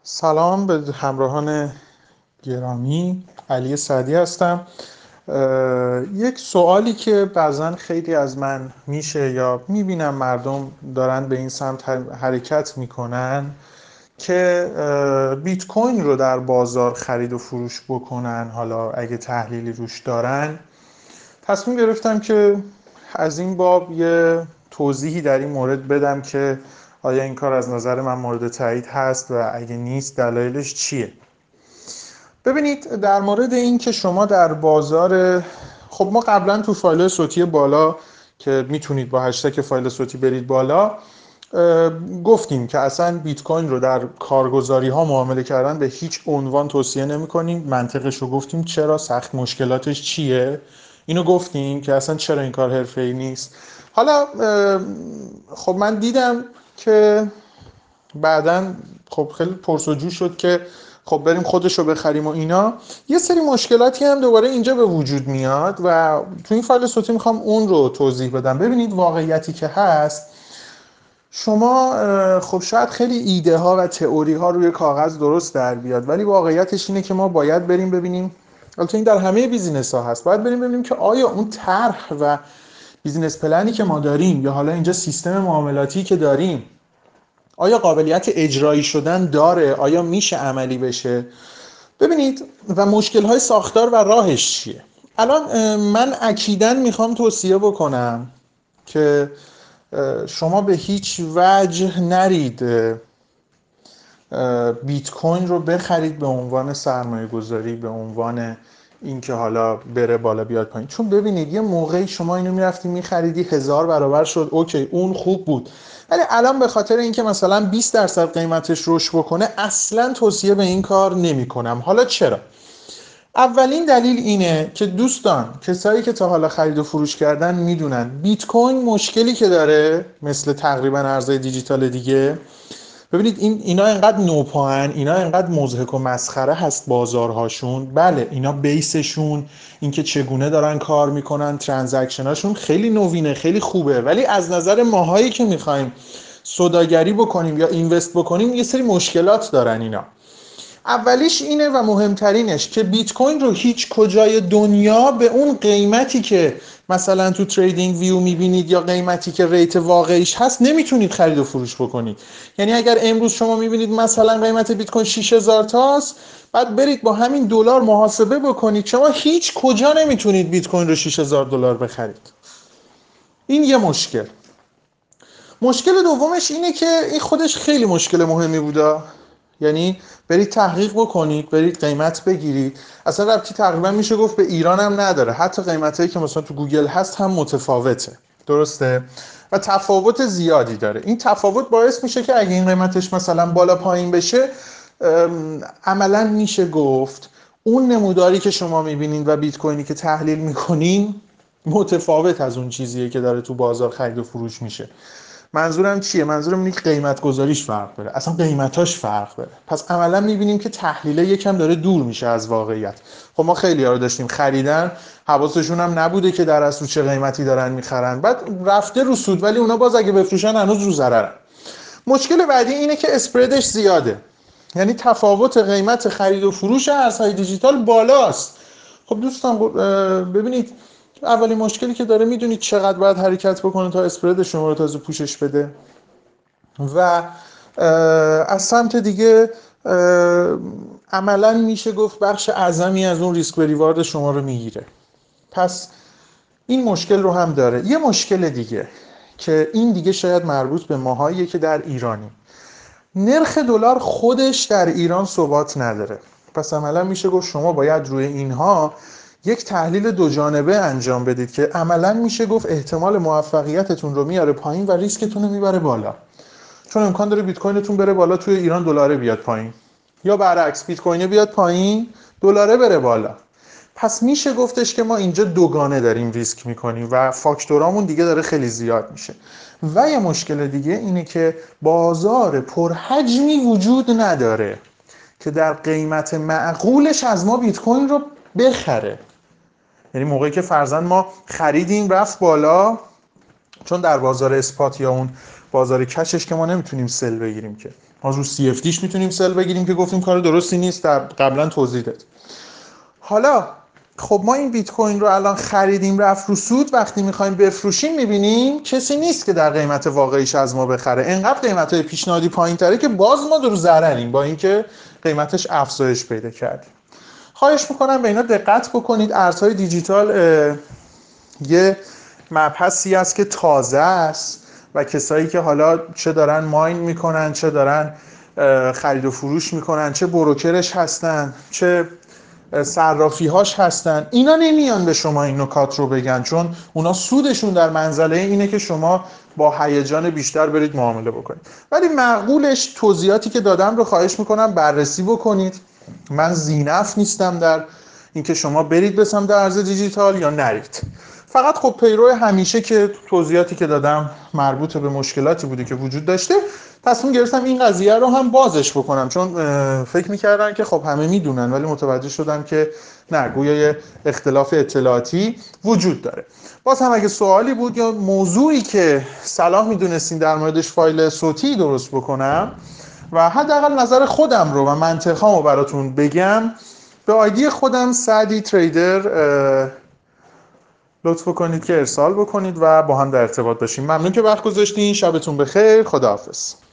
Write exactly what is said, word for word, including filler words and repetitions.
سلام به همراهان گرامی، علی سعدی هستم. یک سوالی که بعضا خیلی از من میشه یا میبینم مردم دارن به این سمت حرکت میکنن که بیت کوین رو در بازار خرید و فروش بکنن. حالا اگه تحلیلی روش دارن، تصمیم گرفتم که از این باب یه توضیحی در این مورد بدم که آیا این کار از نظر من مورد تایید هست و اگه نیست دلایلش چیه. ببینید، در مورد این که شما در بازار، خب ما قبلا تو فایل صوتی بالا که میتونید با هشتگ فایل صوتی برید بالا گفتیم که اصلا بیت کوین رو در کارگزاری ها معامله کردن به هیچ عنوان توصیه نمی کنیم. منطقش رو گفتیم، چرا، سخت مشکلاتش چیه، اینو گفتیم که اصلا چرا این کار حرفه‌ای نیست. حالا خب من دیدم که بعدن خب خیلی پرس‌وجو شد که خب بریم خودش رو بخریم و اینا. یه سری مشکلاتی هم دوباره اینجا به وجود میاد و تو این فایل صوتی میخوام اون رو توضیح بدم. ببینید، واقعیتی که هست، شما خب شاید خیلی ایده ها و تئوری ها روی کاغذ درست در بیاد، ولی واقعیتش اینه که ما باید بریم ببینیم، البته این در همه بیزینس ها هست، باید بریم ببینیم که آیا اون طرح و بیزینس پلنی که ما داریم یا حالا اینجا سیستم معاملاتی که داریم آیا قابلیت اجرایی شدن داره، آیا میشه عملی بشه. ببینید، و مشکل‌های ساختار و راهش چیه. الان من اکیداً میخوام توصیه بکنم که شما به هیچ وجه نرید بیت کوین رو بخرید به عنوان سرمایه گذاری، به عنوان اینکه حالا بره بالا بیاد پایین. چون ببینید، یه موقعی شما اینو میرفتی میخریدی هزار برابر شد، اوکی اون خوب بود، ولی الان به خاطر اینکه مثلا بیست درصد قیمتش رشد بکنه اصلا توصیه به این کار نمی کنم. حالا چرا؟ اولین دلیل اینه که دوستان، کسایی که تا حالا خرید و فروش کردن میدونن بیت کوین مشکلی که داره، مثل تقریبا ارزهای دیجیتال دیگه، ببینید این اینا اینقدر نوپاهن، اینا اینقدر مضحک و مسخره هست بازارهاشون. بله، اینا بیسشون، اینکه چگونه دارن کار میکنن، ترانزکشناشون خیلی نوینه، خیلی خوبه، ولی از نظر ماهایی که میخوایم سوداگری بکنیم یا اینوست بکنیم یه سری مشکلات دارن اینا. اولیش اینه و مهمترینش که بیت کوین رو هیچ کجای دنیا به اون قیمتی که مثلا تو تریدینگ ویو میبینید یا قیمتی که ریت واقعیش هست نمیتونید خرید و فروش بکنید. یعنی اگر امروز شما میبینید مثلا قیمت بیت کوین شش هزار تاست، بعد برید با همین دلار محاسبه بکنید، شما هیچ کجا نمیتونید بیت کوین رو شش هزار دلار بخرید. این یه مشکل. مشکل دومش اینه که این خودش خیلی مشکل مهمی بوده. یعنی برید تحقیق بکنید، برید قیمت بگیرید، اصلا ربطی تقریبا میشه گفت به ایران هم نداره. حتی قیمتایی که مثلا تو گوگل هست هم متفاوته، درسته؟ و تفاوت زیادی داره. این تفاوت باعث میشه که اگه این قیمتش مثلا بالا پایین بشه، عملا میشه گفت اون نموداری که شما میبینید و بیت کوینی که تحلیل میکنین متفاوت از اون چیزیه که داره تو بازار خرید و فروش میشه. منظورم چیه؟ منظورم اینه که قیمت گذاریش فرق داره، اصلا قیمتاش فرق داره. پس عملا میبینیم که تحلیله یکم داره دور میشه از واقعیت. خب ما خیلی ها رو داشتیم خریدن، حواسشون هم نبوده که در اصل چه قیمتی دارن میخرن، بعد رفته رو سود، ولی اونا باز اگه بفروشن هنوز رو ضررن. مشکل بعدی اینه که اسپردش زیاده، یعنی تفاوت قیمت خرید و فروش ارزهای دیجیتال بالاست. خب دوستان ببینید، اولین مشکلی که داره، میدونید چقدر باید حرکت بکنه تا اسپرد شما رو تازه پوشش بده، و از سمت دیگه عملا میشه گفت بخش اعظمی از اون ریسک و ریوارد شما رو میگیره. پس این مشکل رو هم داره. یه مشکل دیگه که این دیگه شاید مربوط به ماهاییه که در ایرانیم، نرخ دلار خودش در ایران ثبات نداره. پس عملا میشه گفت شما باید روی اینها یک تحلیل دو جانبه انجام بدید که عملا میشه گفت احتمال موفقیتتون رو میاره پایین و ریسکتون رو میبره بالا. چون امکان داره بیت کوینتون بره بالا، توی ایران دلاره بیاد پایین، یا برعکس بیت کوین بیاد پایین دلاره بره بالا. پس میشه گفتش که ما اینجا دوگانه داریم ریسک میکنیم و فاکتورامون دیگه داره خیلی زیاد میشه. و یه مشکل دیگه اینه که بازار پرحجمی وجود نداره که در قیمت معقولش از ما بیت کوین رو بخره. یعنی موقعی که فرضاً ما خریدیم رفت بالا، چون در بازار اسپات یا اون بازار کشش که ما نمیتونیم سل بگیریم که، ما رو سی اف دیش میتونیم سل بگیریم که گفتیم کار درستی نیست، در قبلا توضیح داد. حالا خب ما این بیت کوین رو الان خریدیم رفت رو سود، وقتی میخوایم بفروشیم میبینیم کسی نیست که در قیمت واقعیش از ما بخره. انقدر قیمت‌های پیشنهادی پایین‌تره که باز ما در ضرریم با اینکه قیمتش افزایش پیدا کردیم. خواهش میکنم به اینا دقت بکنید. ارزهای دیجیتال یه مبحثی است که تازه است و کسایی که حالا چه دارن ماین میکنن، چه دارن خرید و فروش میکنن، چه بروکرش هستن، چه صرافی هاش هستن، اینا نمیان به شما این نکات رو بگن، چون اونا سودشون در منزله اینه که شما با هیجان بیشتر برید معامله بکنید. ولی معقولش توضیحاتی که دادم رو خواهش میکنم بررسی بکنید. من ذینفع نیستم در اینکه شما برید به سمت ارز دیجیتال یا نرید. فقط خب پیرو همیشه که توضیحاتی که دادم مربوط به مشکلاتی بوده که وجود داشته، تصمیم گرفتم این قضیه رو هم بازش بکنم، چون فکر میکردن که خب همه میدونن، ولی متوجه شدم که نه، گویا اختلاف اطلاعاتی وجود داره. باز هم اگه سوالی بود یا موضوعی که صلاح میدونستین در موردش فایل صوتی درست بکنم و حداقل نظر خودم رو و منطقه‌امو براتون بگم، به آیدی خودم سعدی تریدر لطف کنید که ارسال بکنید و با هم در ارتباط باشیم. ممنون که وقت گذاشتین. شبتون بخیر. خداحافظ.